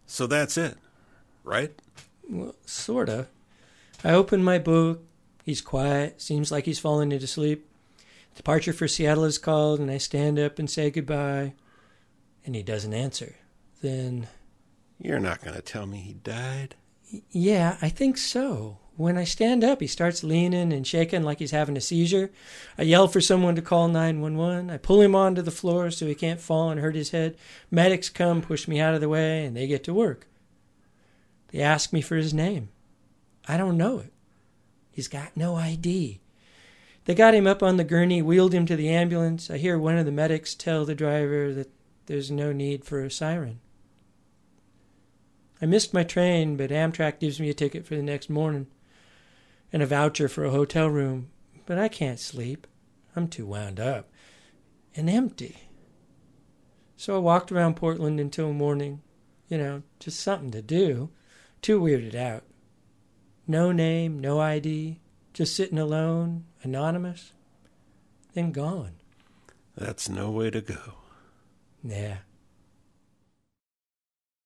So that's it, right? Well, sort of. I open my book. He's quiet. Seems like he's falling into sleep. Departure for Seattle is called, and I stand up and say goodbye. And he doesn't answer. Then... You're not going to tell me he died? Yeah, I think so. When I stand up, he starts leaning and shaking like he's having a seizure. I yell for someone to call 911. I pull him onto the floor so he can't fall and hurt his head. Medics come, push me out of the way, and they get to work. They ask me for his name. I don't know it. He's got no ID. They got him up on the gurney, wheeled him to the ambulance. I hear one of the medics tell the driver that there's no need for a siren. I missed my train, but Amtrak gives me a ticket for the next morning and a voucher for a hotel room. But I can't sleep. I'm too wound up and empty. So I walked around Portland until morning. Just something to do. Too weirded out. No name, no ID, just sitting alone, anonymous, then gone. That's no way to go. Yeah.